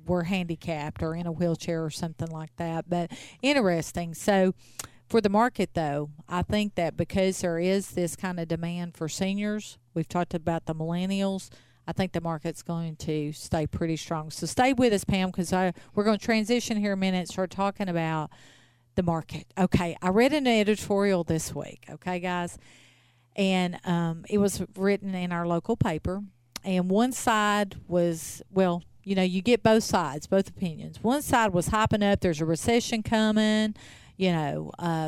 were handicapped or in a wheelchair or something like that. But interesting. So for the market, though, I think that because there is this kind of demand for seniors, we've talked about the millennials, I think the market's going to stay pretty strong. So stay with us, Pam, because we're going to transition here in a minute and start talking about the market. Okay, I read an editorial this week, okay, guys, and it was written in our local paper, and one side was, well, you know, you get both sides, both opinions. One side was hyping up there's a recession coming, you know,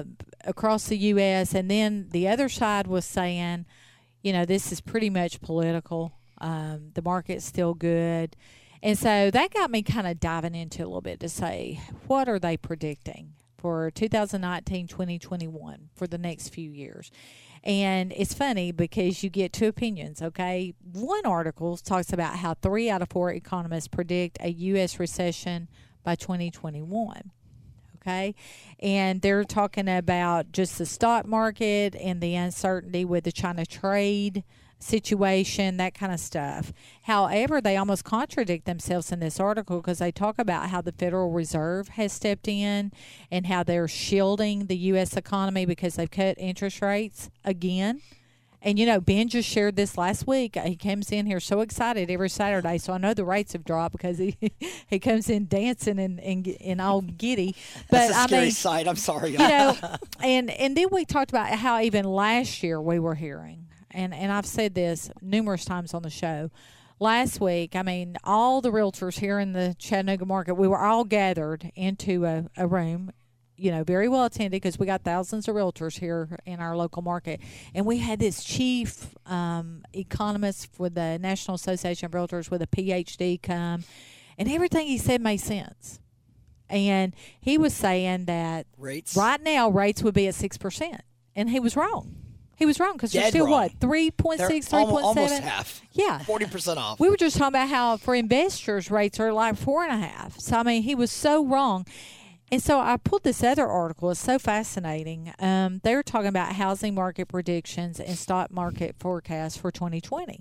across the U.S., and then the other side was saying, you know, this is pretty much political. The market's still good. And so that got me kind of diving into a little bit to say, what are they predicting for 2019, 2021 for the next few years? And it's funny because you get two opinions, okay? One article talks about how 3 out of 4 economists predict a U.S. recession by 2021. Okay, and they're talking about just the stock market and the uncertainty with the China trade situation, that kind of stuff. However, they almost contradict themselves in this article because they talk about how the Federal Reserve has stepped in and how they're shielding the U.S. economy because they've cut interest rates again. And, you know, Ben just shared this last week. He comes in here so excited every Saturday. So I know the rates have dropped because he comes in dancing and all giddy. But That's a scary sight. I'm sorry. You know, and then we talked about how even last year we were hearing, and I've said this numerous times on the show. Last week, I mean, all the realtors here in the Chattanooga market, we were all gathered into a room, you know, very well attended because we got thousands of realtors here in our local market. And we had this chief economist for the National Association of Realtors with a PhD come, and everything he said made sense. And he was saying that right now rates would be at 6%. And he was wrong. He was wrong because they're still, wrong. what, 3.6, 3.7? Almost half. Yeah. 40% off. We were just talking about how for investors rates are like 4.5. So, I mean, he was so wrong. And so I pulled this other article. It's so fascinating. They were talking about housing market predictions and stock market forecasts for 2020.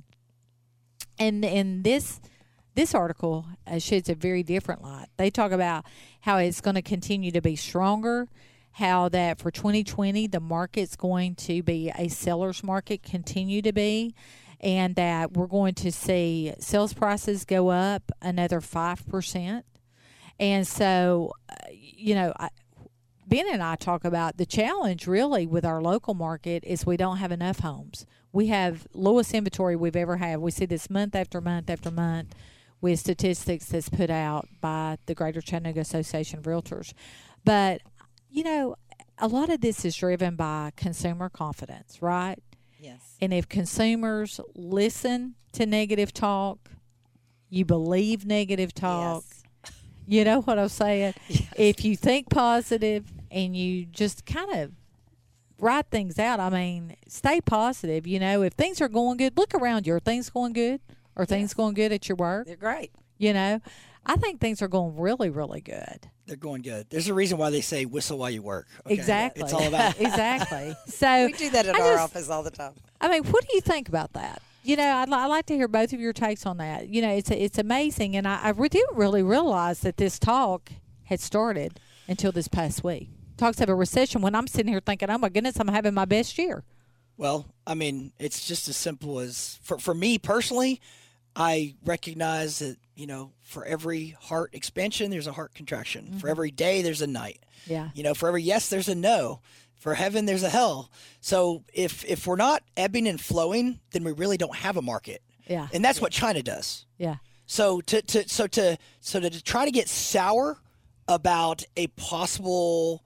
And in this article sheds a very different light. They talk about how it's going to continue to be stronger, how that for 2020 the market's going to be a seller's market, continue to be, and that we're going to see sales prices go up another 5%. And so, you know, Ben and I talk about the challenge really with our local market is we don't have enough homes. We have lowest inventory we've ever had. We see this month after month after month with statistics that's put out by the Greater Chattanooga Association of Realtors. But, you know, a lot of this is driven by consumer confidence, right? Yes. And if consumers listen to negative talk, you believe negative talk. Yes. You know what I'm saying? Yes. If you think positive and you just kind of write things out, I mean, stay positive. You know, if things are going good, look around you. Are things going good? Are things going good at your work? They're great. You know, I think things are going really, really good. They're going good. There's a reason why they say whistle while you work. Okay? Exactly. It's all about Exactly. So We do that in I our just- office all the time. I mean, what do you think about that? You know, I'd like to hear both of your takes on that. You know, it's amazing, and I didn't really realize that this talk had started until this past week. Talks of a recession when I'm sitting here thinking, oh, my goodness, I'm having my best year. Well, I mean, it's just as simple as, for me personally, I recognize that, you know, for every heart expansion, there's a heart contraction. Mm-hmm. For every day, there's a night. Yeah. You know, for every yes, there's a no. For heaven, there's a hell. So if we're not ebbing and flowing, then we really don't have a market. Yeah. And that's what China does. Yeah. So to try to get sour about a possible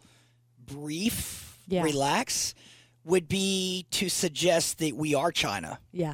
brief relax would be to suggest that we are China. Yeah.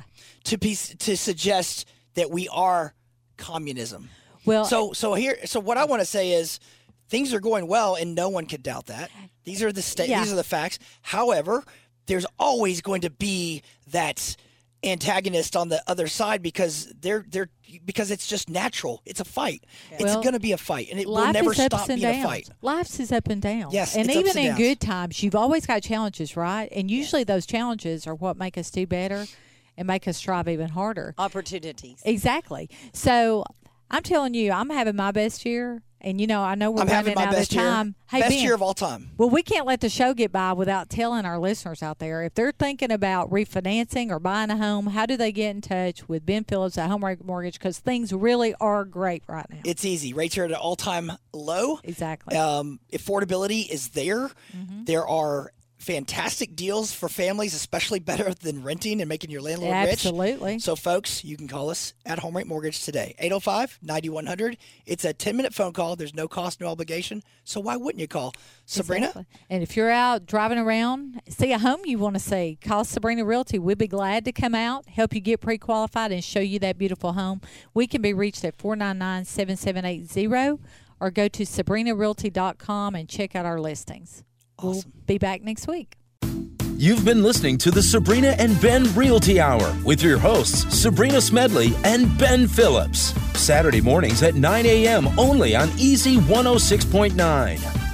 To suggest that we are communism. Well, So what I want to say is things are going well, and no one could doubt that. These are the These are the facts. However, there's always going to be that antagonist on the other side because because it's just natural. It's a fight. It's Well, going to be a fight, and it will life never is ups stop and being downs. a fight. Life's is up and down. Yes, and it's ups even and in downs. good times, you've always got challenges, right? And usually those challenges are what make us do better and make us strive even harder. Opportunities. Exactly. So I'm telling you, I'm having my best year. And, I know we're I'm having running my out best of time. year. Hey, Best Ben, year of all time. well, we can't let the show get by without telling our listeners out there, if they're thinking about refinancing or buying a home, how do they get in touch with Ben Phillips at Home Rate Mortgage? Because things really are great right now. It's easy. Rates are at an all-time low. Exactly. Affordability is there. There are fantastic deals for families, especially better than renting and making your landlord rich. Absolutely. So, folks, you can call us at Home Rate Mortgage today, 805-9100. It's a 10-minute phone call. There's no cost, no obligation. So why wouldn't you call? Sabrina? Exactly. And if you're out driving around, see a home you want to see, call Sabrina Realty. We'd be glad to come out, help you get pre-qualified, and show you that beautiful home. We can be reached at 499-7780 or go to sabrinarealty.com and check out our listings. Awesome. We'll be back next week. You've been listening to the Sabrina and Ben Realty Hour with your hosts, Sabrina Smedley and Ben Phillips. Saturday mornings at 9 a.m. only on Easy 106.9.